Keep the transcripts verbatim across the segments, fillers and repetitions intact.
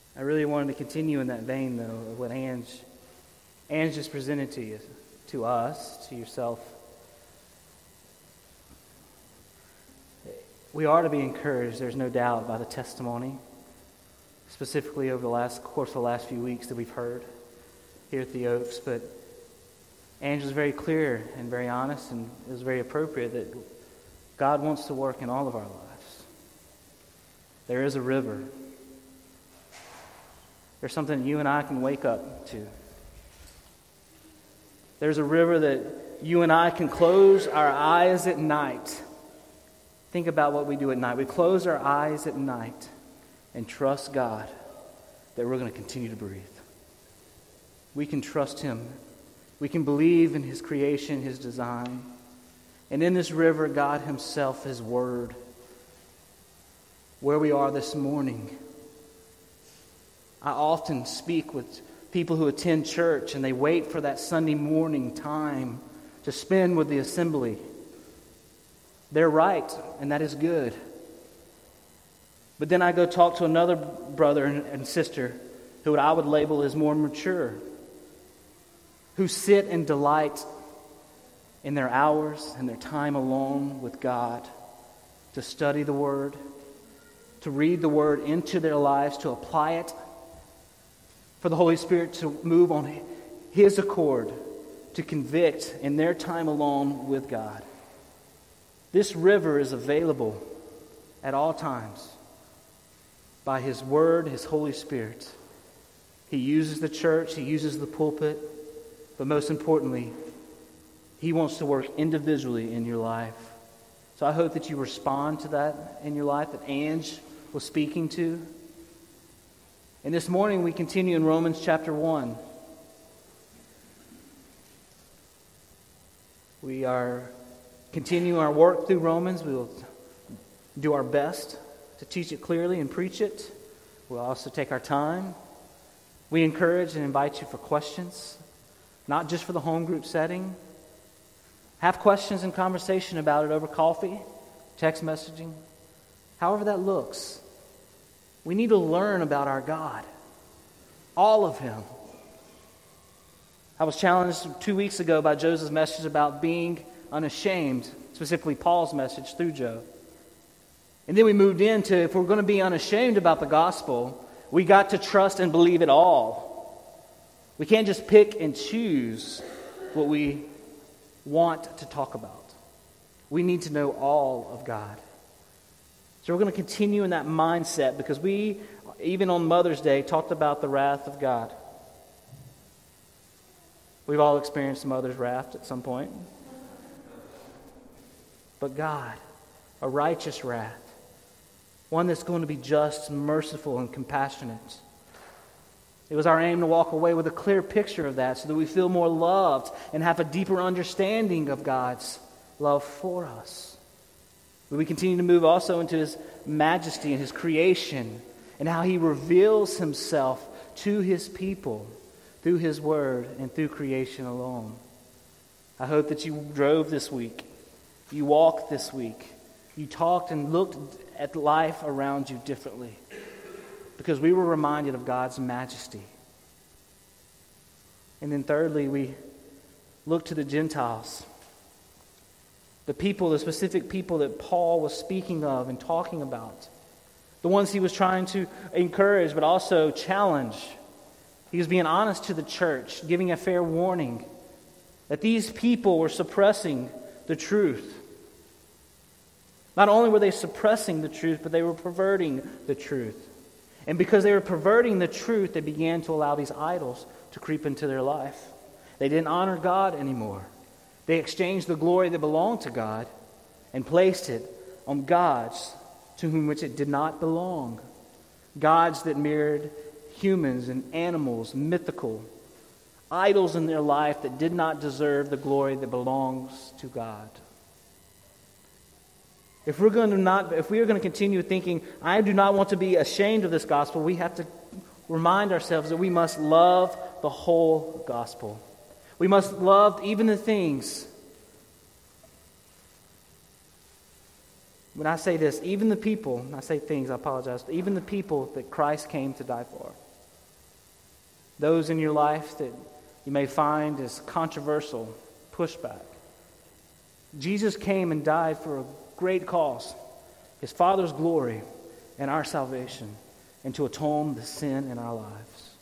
I really wanted to continue in that vein, though, of what Ange, Ange just presented to you, to us, to yourself. We are to be encouraged, there's no doubt, by the testimony, specifically over the last course of the last few weeks that we've heard here at the Oaks. But Ange was very clear and very honest, and it was very appropriate that God wants to work in all of our lives. There is a river. There's something you and I can wake up to. There's a river that you and I can close our eyes at night. Think about what we do at night. We close our eyes at night and trust God that we're going to continue to breathe. We can trust Him. We can believe in His creation, His design. And in this river, God Himself, His Word. Where we are this morning, I often speak with people who attend church and they wait for that Sunday morning time to spend with the assembly. They're right, and that is good. But then I go talk to another brother and sister who I would label as more mature, who sit and delight in their hours and their time alone with God to study the Word, to read the Word into their lives, to apply it, for the Holy Spirit to move on His accord, to convict in their time alone with God. This river is available at all times by His Word, His Holy Spirit. He uses the church, He uses the pulpit, but most importantly, He wants to work individually in your life. So I hope that you respond to that in your life that Ange was speaking to. And this morning we continue in Romans chapter one. We are continuing our work through Romans. We will do our best to teach it clearly and preach it. We'll also take our time. We encourage and invite you for questions, not just for the home group setting. Have questions and conversation about it over coffee, text messaging, however that looks. We need to learn about our God, all of Him. I was challenged two weeks ago by Joseph's message about being unashamed, specifically Paul's message through Joe. And then we moved into, if we're going to be unashamed about the gospel, we got to trust and believe it all. We can't just pick and choose what we want to talk about. We need to know all of God. So we're going to continue in that mindset because we, even on Mother's Day, talked about the wrath of God. We've all experienced mother's wrath at some point. But God, a righteous wrath, one that's going to be just, merciful, and compassionate. It was our aim to walk away with a clear picture of that so that we feel more loved and have a deeper understanding of God's love for us. We continue to move also into His majesty and His creation and how He reveals Himself to His people through His Word and through creation alone. I hope that you drove this week, you walked this week, you talked and looked at life around you differently because we were reminded of God's majesty. And then thirdly, we look to the Gentiles. The people, the specific people that Paul was speaking of and talking about. The ones he was trying to encourage but also challenge. He was being honest to the church, giving a fair warning that these people were suppressing the truth. Not only were they suppressing the truth, but they were perverting the truth. And because they were perverting the truth, they began to allow these idols to creep into their life. They didn't honor God anymore. They exchanged the glory that belonged to God and placed it on gods to whom which it did not belong. Gods that mirrored humans and animals, mythical. Idols in their life that did not deserve the glory that belongs to God. If we're going to not, if we are going to continue thinking, I do not want to be ashamed of this gospel, we have to remind ourselves that we must love the whole gospel. We must love even the things. When I say this, even the people, I say things, I apologize, even the people that Christ came to die for. those in your life that you may find as controversial, pushback. Jesus came and died for a great cause, His Father's glory and our salvation, and to atone the sin in our lives.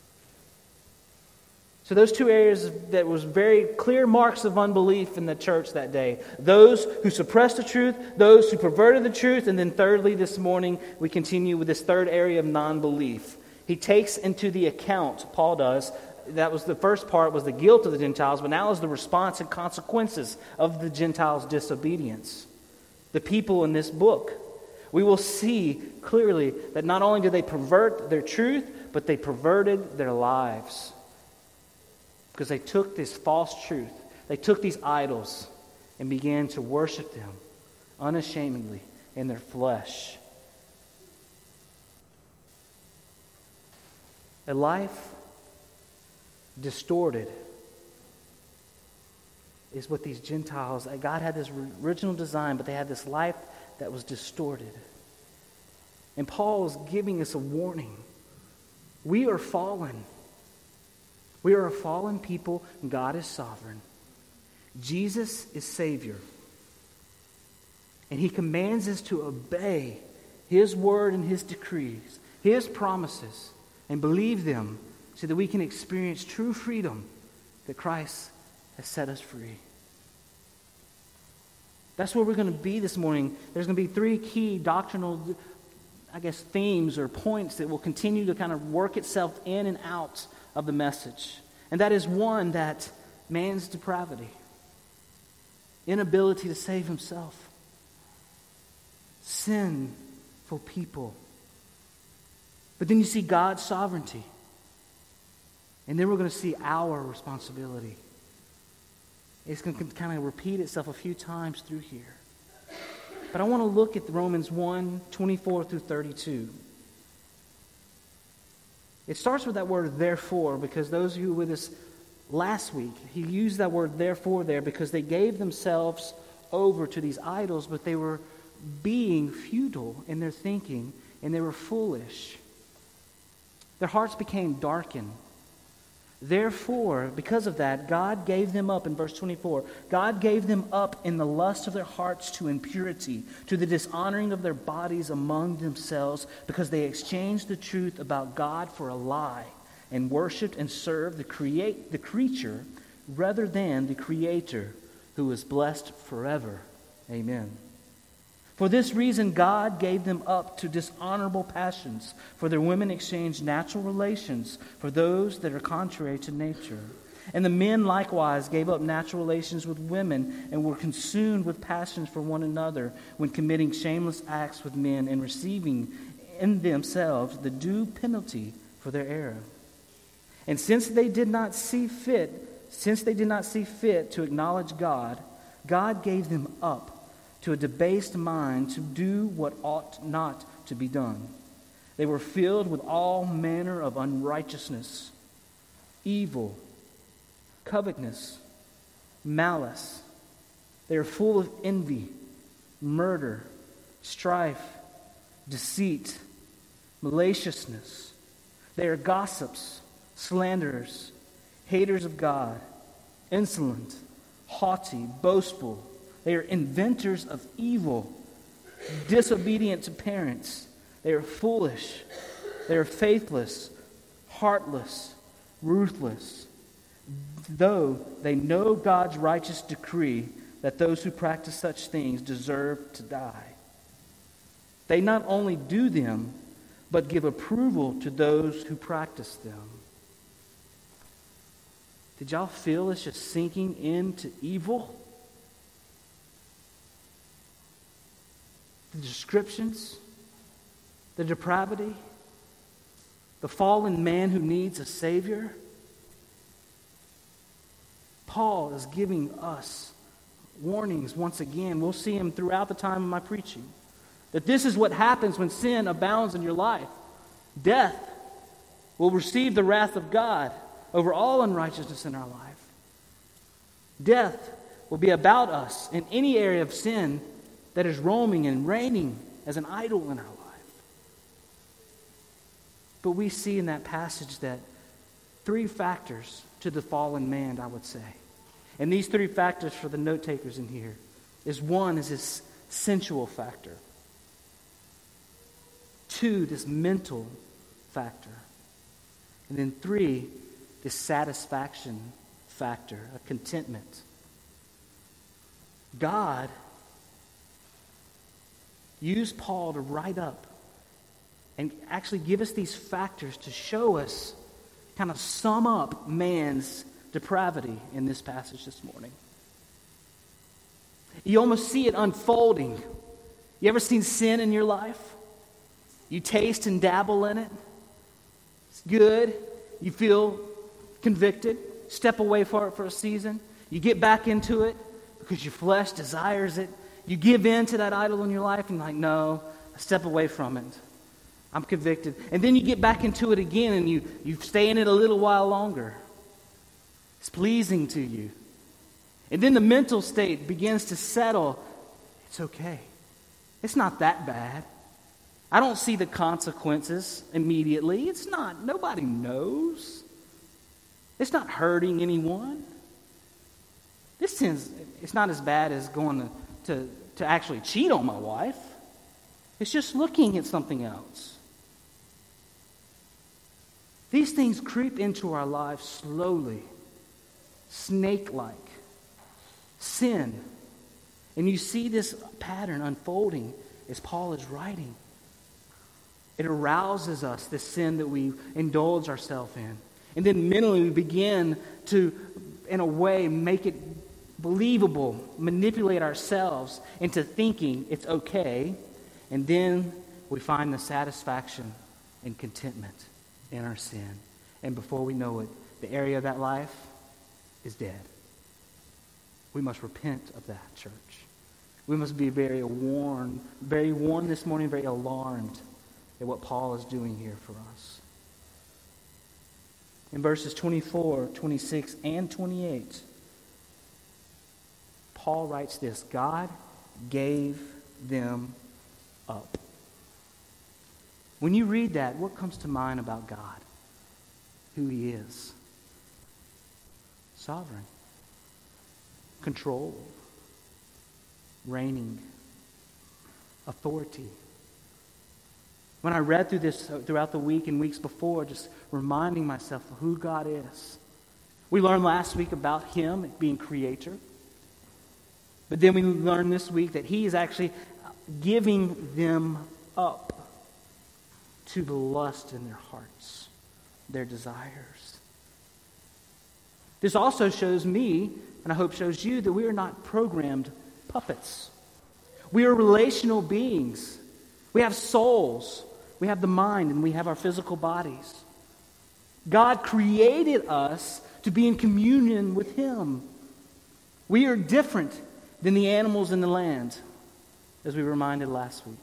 So those two areas that was very clear marks of unbelief in the church that day. Those who suppressed the truth, those who perverted the truth, and then thirdly, this morning, we continue with this third area of non-belief. He takes into the account, Paul does, that was the first part was the guilt of the Gentiles, but now is the response and consequences of the Gentiles' disobedience. The people in this book. We will see clearly that not only did they pervert their truth, but they perverted their lives. Because they took this false truth, they took these idols and began to worship them unashamedly in their flesh. A life distorted is what these Gentiles, God had this original design, but they had this life that was distorted. And Paul is giving us a warning. We are fallen. We are a fallen people, and God is sovereign. Jesus is Savior. And He commands us to obey His word and His decrees, His promises, and believe them so that we can experience true freedom that Christ has set us free. That's where we're going to be this morning. There's going to be three key doctrinal, I guess, themes or points that will continue to kind of work itself in and out of the message. And that is one, that man's depravity, inability to save himself, sinful people. But then you see God's sovereignty. And then we're going to see our responsibility. It's going to kind of repeat itself a few times through here. But I want to look at Romans one, twenty-four through thirty-two. It starts with that word therefore, because those of you with us last week, he used that word therefore there because they gave themselves over to these idols, but they were being futile in their thinking, and they were foolish. Their hearts became darkened. Therefore, because of that, God gave them up, in verse twenty-four, God gave them up in the lust of their hearts to impurity, to the dishonoring of their bodies among themselves, because they exchanged the truth about God for a lie, and worshipped and served the create the creature rather than the Creator, who is blessed forever. Amen. For this reason, God gave them up to dishonorable passions, for their women exchanged natural relations for those that are contrary to nature. And the men likewise gave up natural relations with women and were consumed with passions for one another when committing shameless acts with men and receiving in themselves the due penalty for their error. And since they did not see fit, since they did not see fit to acknowledge God, God gave them up to a debased mind to do what ought not to be done. They were filled with all manner of unrighteousness, evil, covetousness, malice. They are full of envy, murder, strife, deceit, maliciousness. They are gossips, slanderers, haters of God, insolent, haughty, boastful. They are inventors of evil, disobedient to parents. They are foolish. They are faithless, heartless, ruthless. Though they know God's righteous decree that those who practice such things deserve to die, they not only do them, but give approval to those who practice them. Did y'all feel us just sinking into evil? The descriptions, the depravity, the fallen man who needs a Savior. Paul is giving us warnings once again. We'll see him throughout the time of my preaching. That this is what happens when sin abounds in your life. Death will receive the wrath of God over all unrighteousness in our life. Death will be about us in any area of sin that is roaming and reigning as an idol in our life. But we see in that passage that three factors to the fallen man, I would say. And these three factors for the note takers in here is one is this sensual factor. Two, this mental factor. And then three, this satisfaction factor, a contentment. God used Paul to write up and actually give us these factors to show us, kind of sum up man's depravity in this passage this morning. You almost see it unfolding. You ever seen sin in your life? You taste and dabble in it. It's good. You feel convicted. Step away for it for a season. You get back into it because your flesh desires it. You give in to that idol in your life and you're like, no, I step away from it. I'm convicted. And then you get back into it again and you, you stay in it a little while longer. It's pleasing to you. And then the mental state begins to settle. It's okay. It's not that bad. I don't see the consequences immediately. It's not. Nobody knows. It's not hurting anyone. This sin's, it's not as bad as going to, to, to actually cheat on my wife. It's just looking at something else. These things creep into our lives slowly, snake-like. Sin. And you see this pattern unfolding as Paul is writing. It arouses us, this sin that we indulge ourselves in. And then mentally we begin to, in a way, make it believable, manipulate ourselves into thinking it's okay. And then we find the satisfaction and contentment in our sin. And before we know it, the area of that life is dead. We must repent of that, church. We must be very warned, very warned this morning, very alarmed at what Paul is doing here for us. In verses twenty-four, twenty-six, and twenty-eight, Paul writes this: God gave them up. When you read that, what comes to mind about God? Who He is? Sovereign. Control. Reigning. Authority. When I read through this throughout the week and weeks before, just reminding myself of who God is. We learned last week about Him being creator. But then we learned this week that He is actually giving them up to the lust in their hearts, their desires. This also shows me, and I hope shows you, that we are not programmed puppets. We are relational beings. We have souls. We have the mind, and we have our physical bodies. God created us to be in communion with Him. We are different than the animals in the land, as we were reminded last week.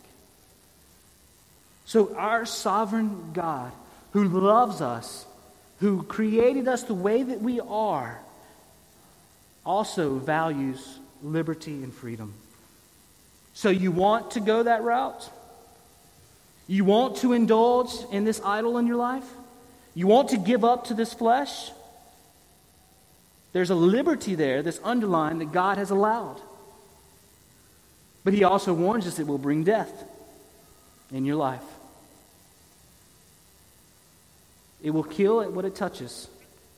So our sovereign God, who loves us, who created us the way that we are, also values liberty and freedom. So you want to go that route? You want to indulge in this idol in your life? You want to give up to this flesh? There's a liberty there that's underlined that God has allowed. But He also warns us it will bring death in your life. It will kill at what it touches.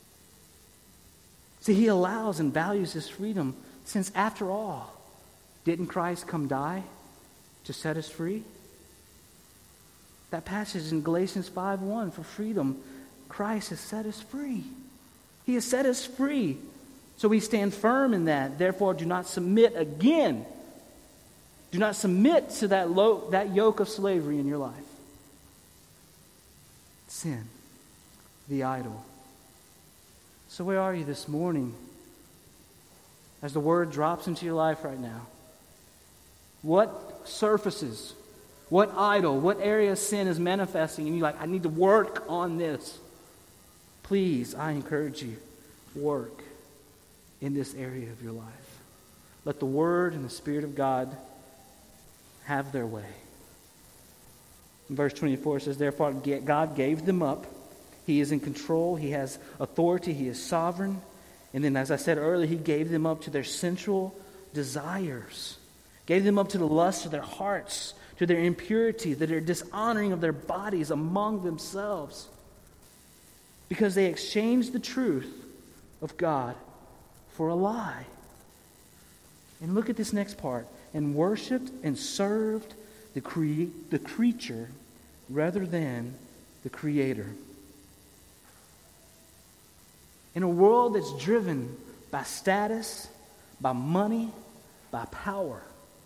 See, He allows and values this freedom since, after all, didn't Christ come die to set us free? That passage in Galatians five one, for freedom, Christ has set us free. He has set us free. So we stand firm in that. Therefore, do not submit again. Do not submit to that, lo- that yoke of slavery in your life. Sin. The idol. So where are you this morning as the word drops into your life right now? What surfaces, what idol, what area of sin is manifesting and you're like, I need to work on this? Please, I encourage you, work in this area of your life. Let the Word and the Spirit of God have their way. In verse twenty-four it says, therefore God gave them up He is in control. He has authority. He is sovereign. And then, as I said earlier, he gave them up to their sensual desires. Gave them up to the lust of their hearts, to their impurity, to their dishonoring of their bodies among themselves. Because they exchanged the truth of God for a lie. And look at this next part. And worshipped and served the, cre- the creature rather than the Creator. In a world that's driven by status, by money, by power,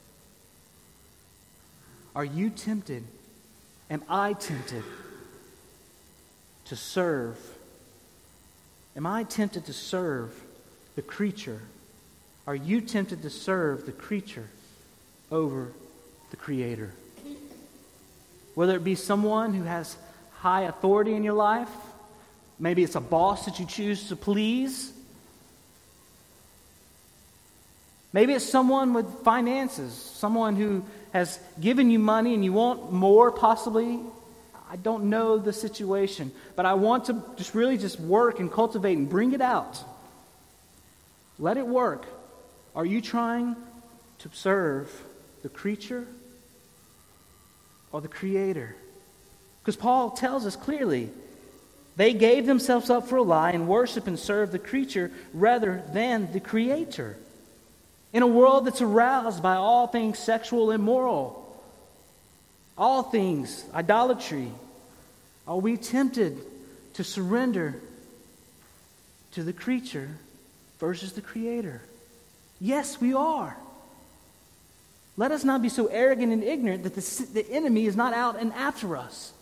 are you tempted, am I tempted to serve? Am I tempted to serve the creature? Are you tempted to serve the creature over the Creator? Whether it be someone who has high authority in your life, maybe it's a boss that you choose to please. Maybe it's someone with finances, someone who has given you money and you want more possibly. I don't know the situation, but I want to just really just work and cultivate and bring it out. Let it work. Are you trying to serve the creature or the Creator? Because Paul tells us clearly, they gave themselves up for a lie and worship and serve the creature rather than the Creator. In a world that's aroused by all things sexual and immoral, all things idolatry, are we tempted to surrender to the creature versus the Creator? Yes, we are. Let us not be so arrogant and ignorant that the, the enemy is not out and after us.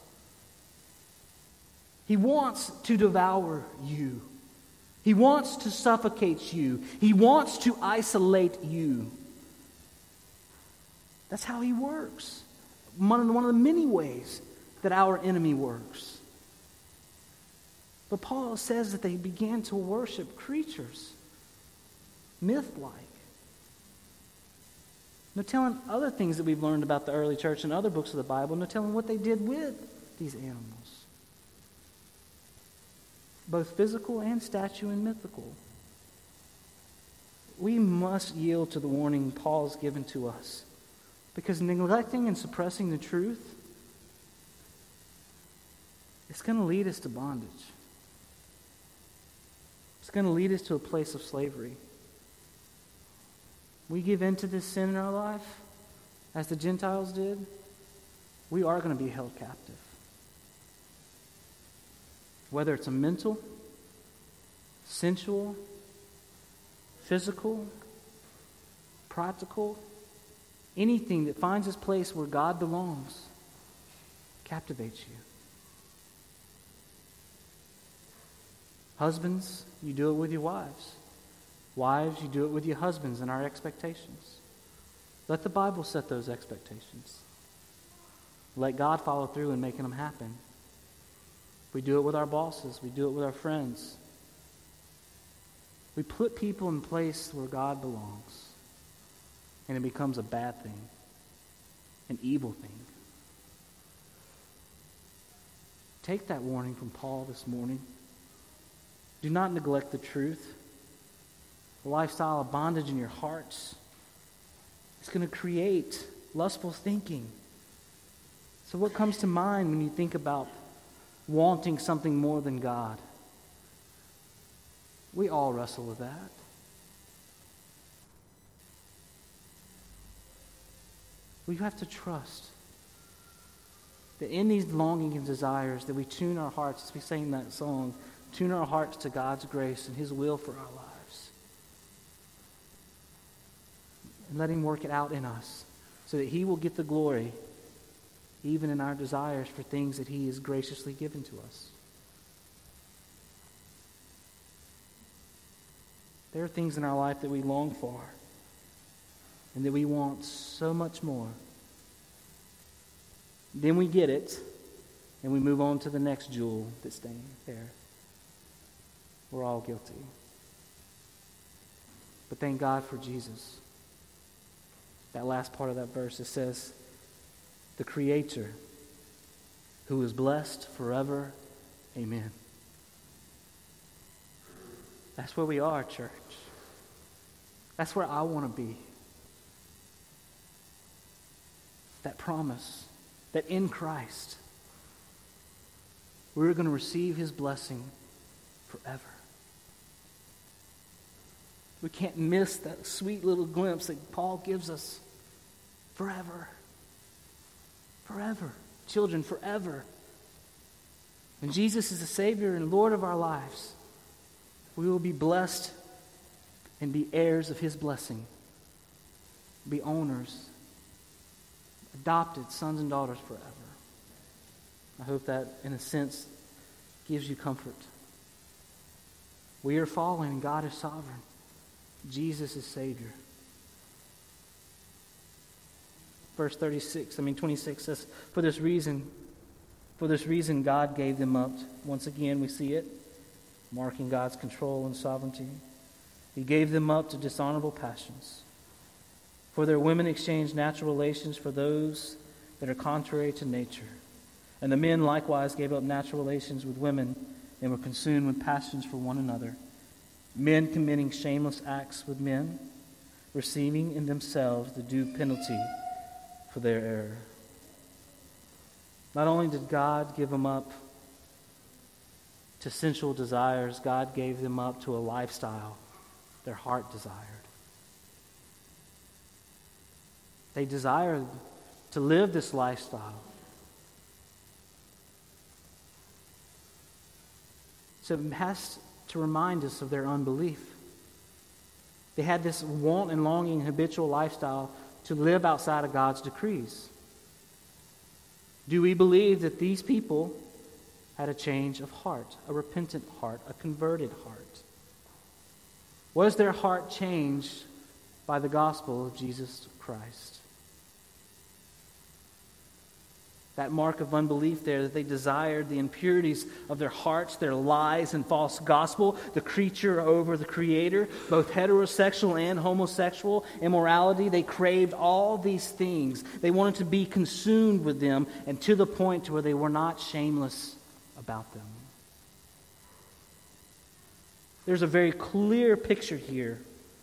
He wants to devour you. He wants to suffocate you. He wants to isolate you. That's how he works. One of the, one of the many ways that our enemy works. But Paul says that they began to worship creatures, myth-like. No telling other things that we've learned about the early church in other books of the Bible. No telling what they did with these animals. Both physical and statue and mythical. We must yield to the warning Paul's given to us. Because neglecting and suppressing the truth, it's going to lead us to bondage. It's going to lead us to a place of slavery. We give in to this sin in our life, as the Gentiles did, we are going to be held captive. Whether it's a mental, sensual, physical, practical, anything that finds its place where God belongs, captivates you. Husbands, you do it with your wives. Wives, you do it with your husbands and our expectations. Let the Bible set those expectations. Let God follow through in making them happen. We do it with our bosses. We do it with our friends. We put people in place where God belongs. And it becomes a bad thing. An evil thing. Take that warning from Paul this morning. Do not neglect the truth. The lifestyle of bondage in your hearts is going to create lustful thinking. So what comes to mind when you think about wanting something more than God? We all wrestle with that. We have to trust that in these longings and desires that we tune our hearts, as we sang that song, tune our hearts to God's grace and His will for our lives. And let Him work it out in us so that He will get the glory even in our desires for things that He has graciously given to us. There are things in our life that we long for and that we want so much more. Then we get it and we move on to the next jewel that's staying there. We're all guilty. But thank God for Jesus. That last part of that verse, it says, the Creator, who is blessed forever. Amen. That's where we are, church. That's where I want to be. That promise that in Christ we're going to receive his blessing forever. We can't miss that sweet little glimpse that Paul gives us. Forever. Forever. Children, forever. When Jesus is the Savior and Lord of our lives, we will be blessed and be heirs of his blessing. Be owners, adopted sons and daughters forever. I hope that, in a sense, gives you comfort. We are fallen and God is sovereign. Jesus is Savior. Verse thirty-six, I mean twenty-six says, For this reason, for this reason God gave them up. Once again we see it, marking God's control and sovereignty. He gave them up to dishonorable passions. For their women exchanged natural relations for those that are contrary to nature. And the men likewise gave up natural relations with women and were consumed with passions for one another. Men committing shameless acts with men, receiving in themselves the due penalty for their error. Not only did God give them up to sensual desires, God gave them up to a lifestyle their heart desired. They desired to live this lifestyle. So it has to remind us of their unbelief. They had this want and longing habitual lifestyle to live outside of God's decrees. Do we believe that these people had a change of heart, a repentant heart, a converted heart? Was their heart changed by the gospel of Jesus Christ? That mark of unbelief there, that they desired the impurities of their hearts, their lies and false gospel, the creature over the creator, both heterosexual and homosexual immorality. They craved all these things. They wanted to be consumed with them, and to the point to where they were not shameless about them. There's a very clear picture here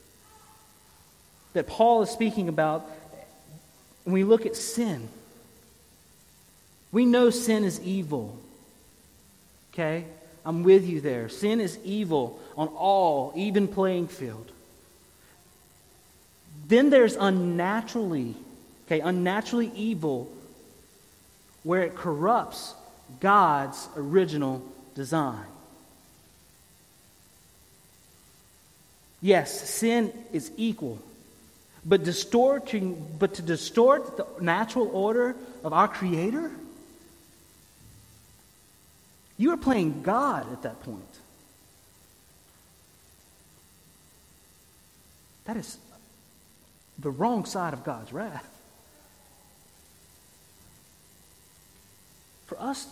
that Paul is speaking about when we look at sin. We know sin is evil. Okay? I'm with you there. Sin is evil on all, even playing field. Then there's unnaturally, okay, unnaturally evil where it corrupts God's original design. Yes, sin is equal. But distorting, but to distort the natural order of our Creator, you are playing God at that point. That is the wrong side of God's wrath. For us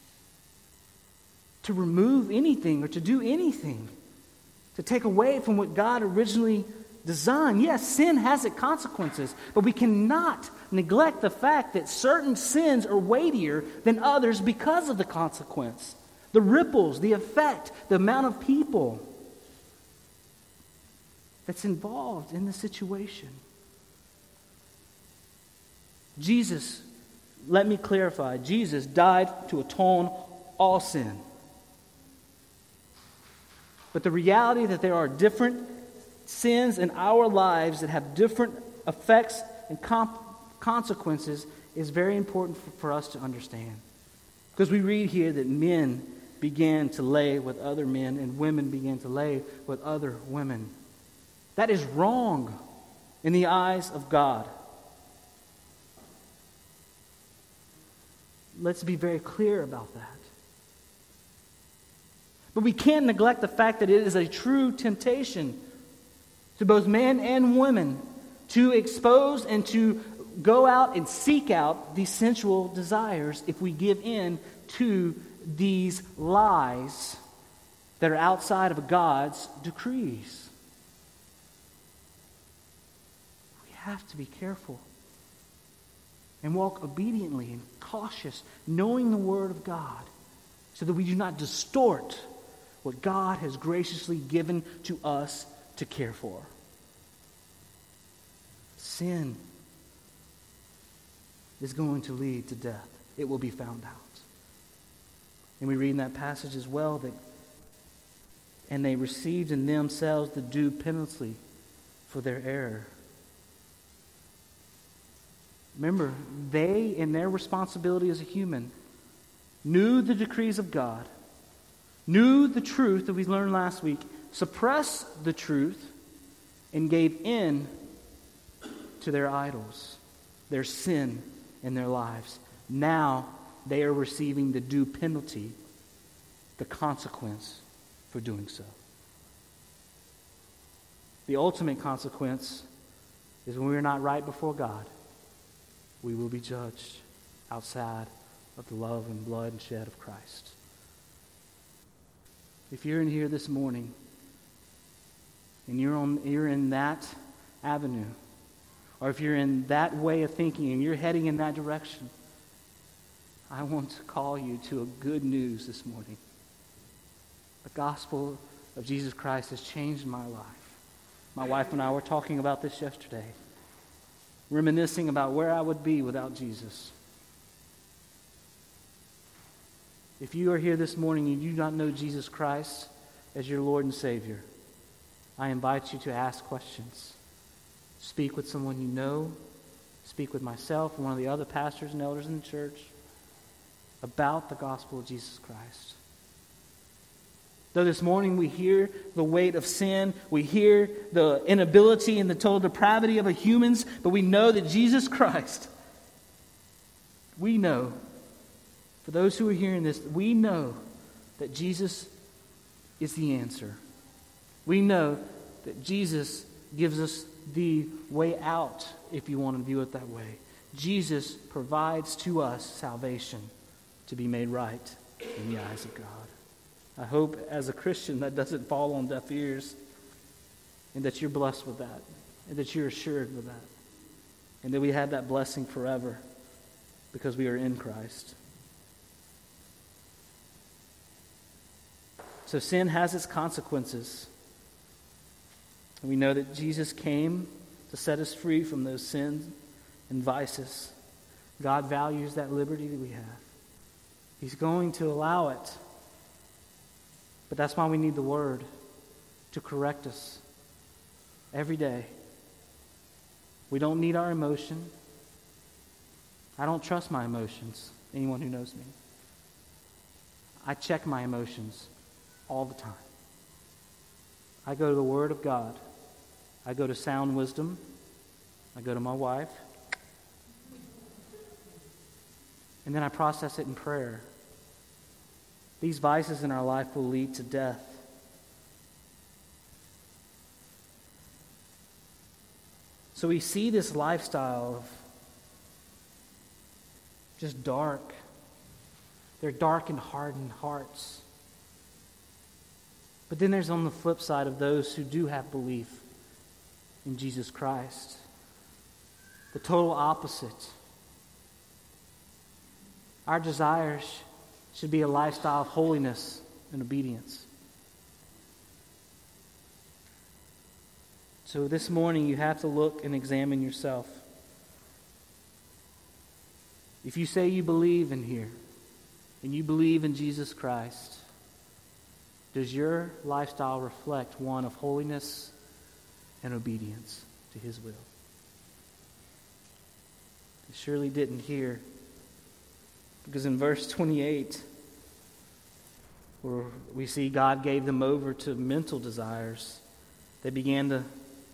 to remove anything or to do anything, to take away from what God originally designed. Yes, sin has its consequences, but we cannot neglect the fact that certain sins are weightier than others because of the consequence. The ripples, the effect, the amount of people that's involved in the situation. Jesus, let me clarify, Jesus died to atone all sin. But the reality that there are different sins in our lives that have different effects and comp- consequences is very important for, for us to understand. Because we read here that men began to lay with other men and women began to lay with other women. That is wrong in the eyes of God. Let's be very clear about that. But we can't neglect the fact that it is a true temptation to both men and women to expose and to go out and seek out these sensual desires if we give in to these lies that are outside of God's decrees. We have to be careful and walk obediently and cautious, knowing the Word of God, so that we do not distort what God has graciously given to us to care for. Sin is going to lead to death. It will be found out. And we read in that passage as well that, and they received in themselves the due penalty for their error. Remember, they, in their responsibility as a human, knew the decrees of God, knew the truth that we learned last week, suppressed the truth, and gave in to their idols, their sin in their lives. Now they are receiving the due penalty, the consequence for doing so. The ultimate consequence is when we are not right before God, we will be judged outside of the love and blood and shed of Christ. If you're in here this morning and you're on you're in that avenue, or if you're in that way of thinking and you're heading in that direction, I want to call you to a good news this morning. The gospel of Jesus Christ has changed my life. My wife and I were talking about this yesterday, reminiscing about where I would be without Jesus. If you are here this morning and you do not know Jesus Christ as your Lord and Savior, I invite you to ask questions. Speak with someone you know. Speak with myself and one of the other pastors and elders in the church about the gospel of Jesus Christ. Though this morning we hear the weight of sin, we hear the inability and the total depravity of the humans, but we know that Jesus Christ, we know, for those who are hearing this, we know that Jesus is the answer. We know that Jesus gives us the way out, if you want to view it that way. Jesus provides to us salvation to be made right in the eyes of God. I hope as a Christian that doesn't fall on deaf ears, and that you're blessed with that, and that you're assured with that, and that we have that blessing forever because we are in Christ. So sin has its consequences. We know that Jesus came to set us free from those sins and vices. God values that liberty that we have. He's going to allow it. But that's why we need the Word to correct us every day. We don't need our emotion. I don't trust my emotions, anyone who knows me. I check my emotions all the time. I go to the Word of God. I go to sound wisdom. I go to my wife. And then I process it in prayer. These vices in our life will lead to death. So we see this lifestyle of just dark. They're dark and hardened hearts. But then there's on the flip side of those who do have belief in Jesus Christ. The total opposite. Our desires should be a lifestyle of holiness and obedience. So this morning you have to look and examine yourself. If you say you believe in here, and you believe in Jesus Christ, does your lifestyle reflect one of holiness and obedience to His will? It surely didn't here. Because in verse twenty-eight, where we see God gave them over to mental desires, they began to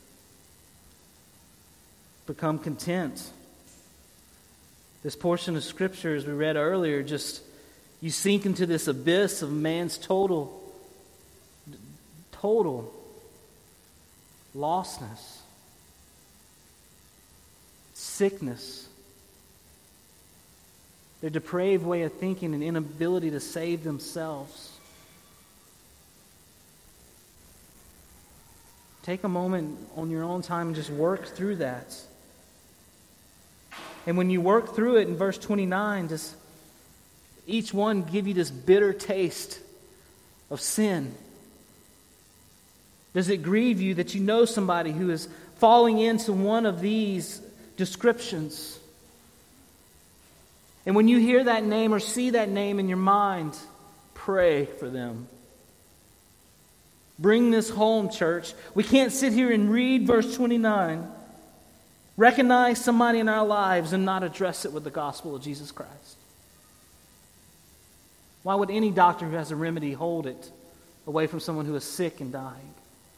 become content. This portion of Scripture, as we read earlier, just you sink into this abyss of man's total, total lostness, sickness, their depraved way of thinking and inability to save themselves. Take a moment on your own time and just work through that. And when you work through it in verse twenty-nine, just each one give you this bitter taste of sin? Does it grieve you that you know somebody who is falling into one of these descriptions? And when you hear that name or see that name in your mind, pray for them. Bring this home, church. We can't sit here and read verse twenty-nine, recognize somebody in our lives, and not address it with the gospel of Jesus Christ. Why would any doctor who has a remedy hold it away from someone who is sick and dying?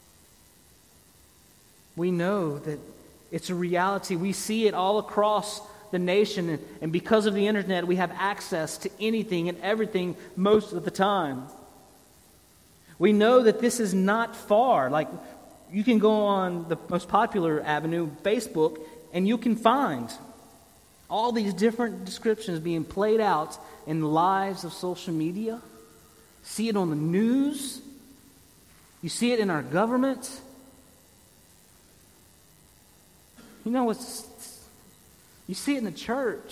We know that it's a reality. We see it all across the nation, and, and because of the internet, we have access to anything and everything most of the time. We know that this is not far. Like, you can go on the most popular avenue, Facebook, and you can find all these different descriptions being played out in the lives of social media. See it on the news. You see it in our government. You know what's... You see it in the church.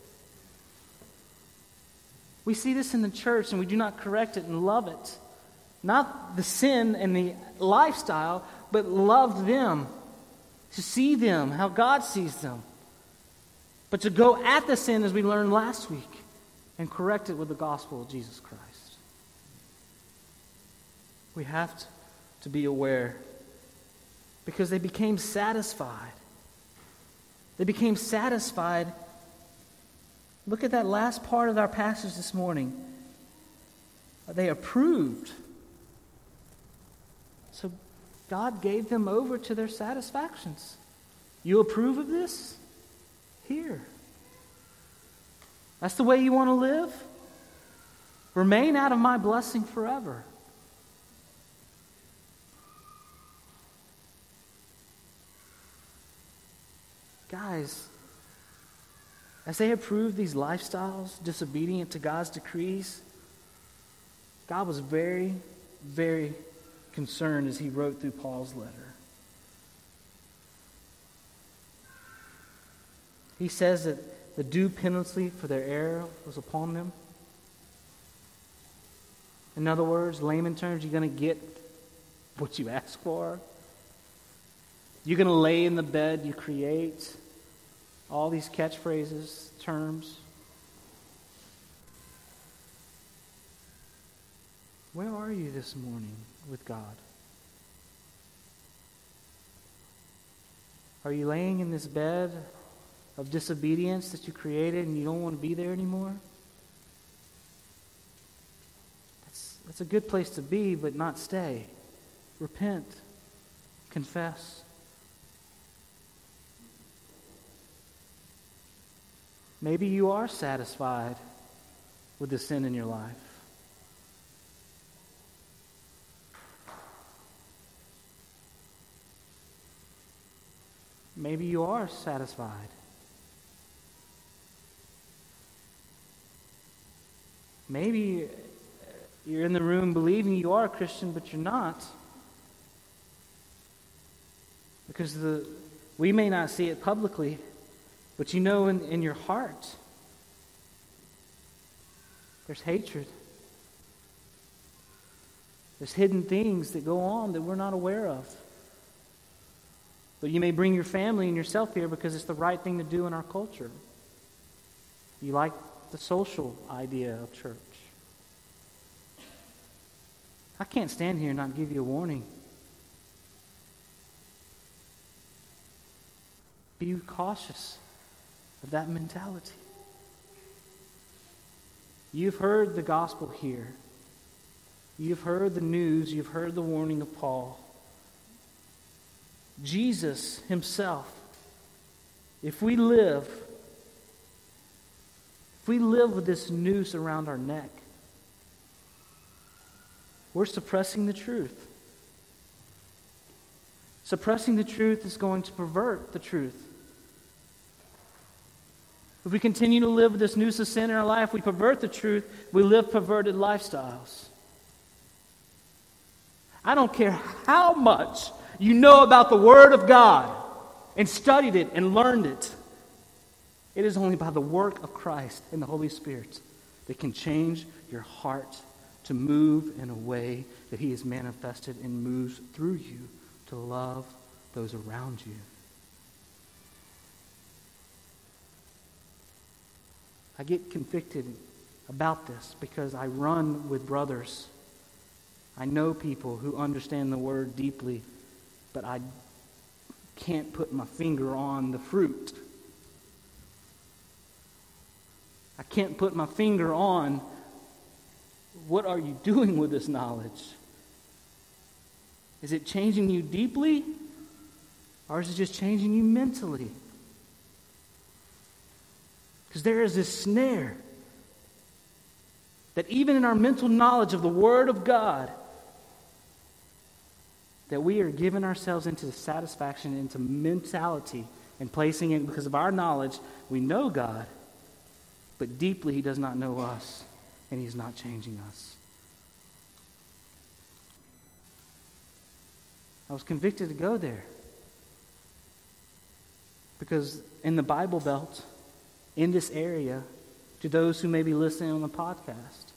We see this in the church and we do not correct it and love it. Not the sin and the lifestyle, but love them. To see them, how God sees them. But to go at the sin as we learned last week and correct it with the gospel of Jesus Christ. We have to, to be aware because they became satisfied. They became satisfied. Look at that last part of our passage this morning. They approved. So God gave them over to their satisfactions. You approve of this? Here. That's the way you want to live? Remain out of my blessing forever. Guys, as they approved these lifestyles, disobedient to God's decrees, God was very, very concerned as he wrote through Paul's letter. He says that the due penalty for their error was upon them. In other words, layman terms, you're going to get what you ask for. You're going to lay in the bed you create. All these catchphrases, terms. Where are you this morning with God? Are you laying in this bed of disobedience that you created and you don't want to be there anymore? That's, that's a good place to be, but not stay. Repent. Confess. Maybe you are satisfied with the sin in your life. Maybe you are satisfied. Maybe you're in the room believing you are a Christian, but you're not. Because the we may not see it publicly, but you know in, in your heart, there's hatred. There's hidden things that go on that we're not aware of. But you may bring your family and yourself here because it's the right thing to do in our culture. You like the social idea of church. I can't stand here and not give you a warning. Be cautious of that mentality. You've heard the gospel here. You've heard the news. You've heard the warning of Paul. Jesus himself, if we live, if we live with this noose around our neck, we're suppressing the truth. Suppressing the truth is going to pervert the truth. If we continue to live with this noose of sin in our life, we pervert the truth, we live perverted lifestyles. I don't care how much you know about the Word of God and studied it and learned it. It is only by the work of Christ and the Holy Spirit that can change your heart to move in a way that he has manifested and moves through you to love those around you. I get convicted about this because I run with brothers. I know people who understand the word deeply, but I can't put my finger on the fruit. I can't put my finger on what are you doing with this knowledge. Is it changing you deeply, or is it just changing you mentally? Because there is this snare that even in our mental knowledge of the Word of God, that we are giving ourselves into satisfaction, into mentality, and placing it because of our knowledge. We know God, but deeply He does not know us, and He's not changing us. I was convicted to go there because in the Bible Belt, in this area, to those who may be listening on the podcast,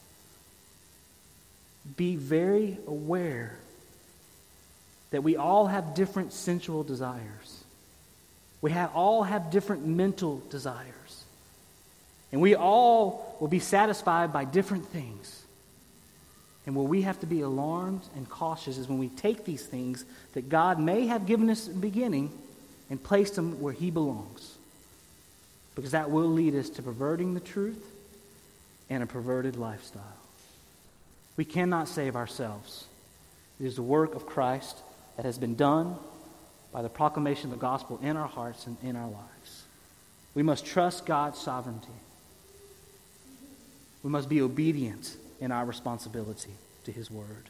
be very aware that we all have different sensual desires. We have, all have different mental desires. And we all will be satisfied by different things. And where we have to be alarmed and cautious is when we take these things that God may have given us in the beginning and place them where He belongs. Because that will lead us to perverting the truth and a perverted lifestyle. We cannot save ourselves. It is the work of Christ that has been done by the proclamation of the gospel in our hearts and in our lives. We must trust God's sovereignty. We must be obedient in our responsibility to His word.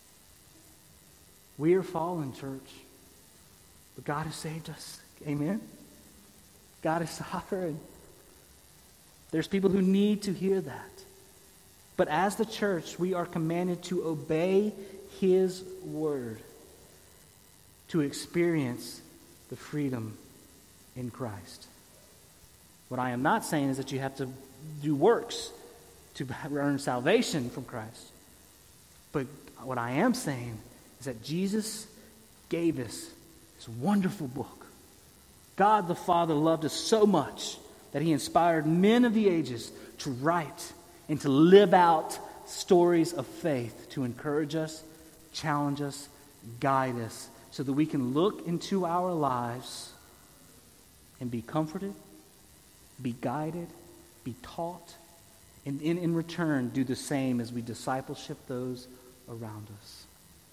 We are fallen, church, but God has saved us. Amen? God is sovereign. There's people who need to hear that. But as the church, we are commanded to obey His word, to experience the freedom in Christ. What I am not saying is that you have to do works to earn salvation from Christ. But what I am saying is that Jesus gave us this wonderful book. God the Father loved us so much that He inspired men of the ages to write and to live out stories of faith to encourage us, challenge us, guide us, so that we can look into our lives and be comforted, be guided, be taught, and in, in return do the same as we discipleship those around us.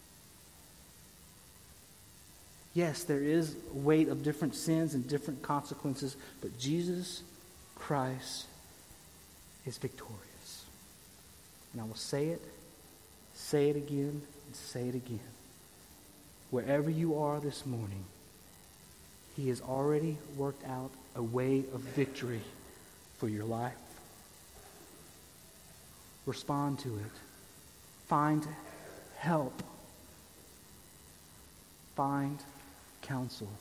Yes, there is weight of different sins and different consequences, but Jesus Christ is victorious. And I will say it, say it again, and say it again. Wherever you are this morning, He has already worked out a way of victory for your life. Respond to it. Find help. Find counsel.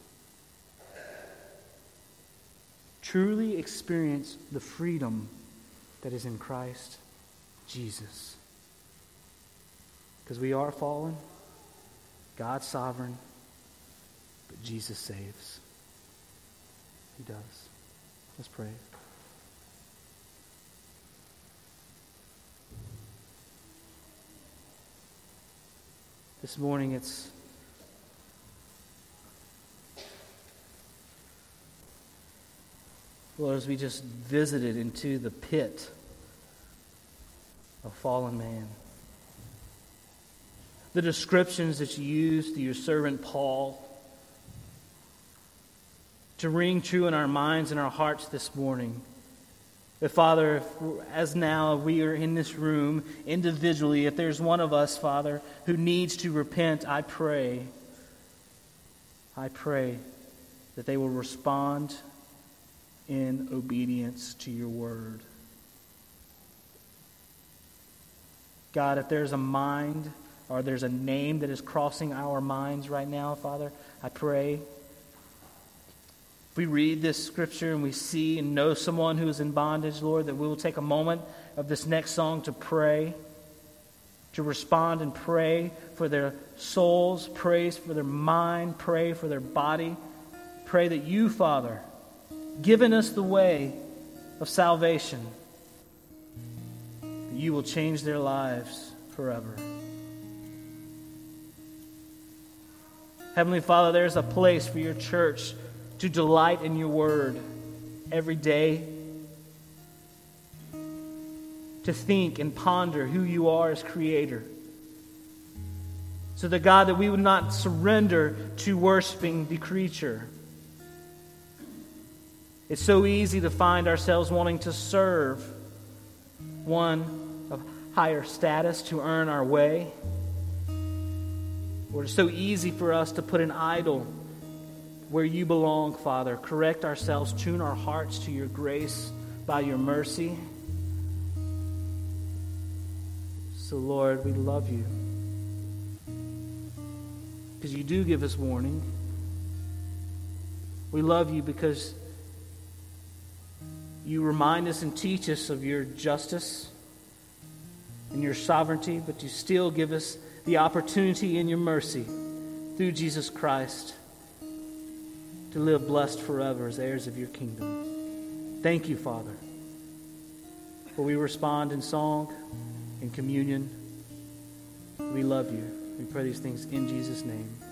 Truly experience the freedom that is in Christ Jesus. Because we are fallen, God's sovereign, but Jesus saves. He does. Let's pray. This morning it's Lord, as we just visited into the pit of fallen man, the descriptions that you used to your servant Paul to ring true in our minds and our hearts this morning. But Father, if, as now we are in this room individually, if there's one of us, Father, who needs to repent, I pray, I pray that they will respond in obedience to your word. God, if there's a mind or there's a name that is crossing our minds right now, Father, I pray. If we read this scripture and we see and know someone who is in bondage, Lord, that we will take a moment of this next song to pray. to respond and pray for their souls, pray for their mind, pray for their body. Pray that you, Father, given us the way of salvation, that you will change their lives forever. Heavenly Father, there's a place for your church to delight in your word every day, to think and ponder who you are as creator. So that, God, that we would not surrender to worshiping the creature. It's so easy to find ourselves wanting to serve one of higher status to earn our way. Or it's so easy for us to put an idol where you belong, Father. Correct ourselves, tune our hearts to your grace by your mercy. So, Lord, we love you. Because you do give us warning. We love you because you remind us and teach us of your justice and your sovereignty, but you still give us the opportunity in your mercy through Jesus Christ to live blessed forever as heirs of your kingdom. Thank you, Father. For we respond in song, in communion. We love you. We pray these things in Jesus' name.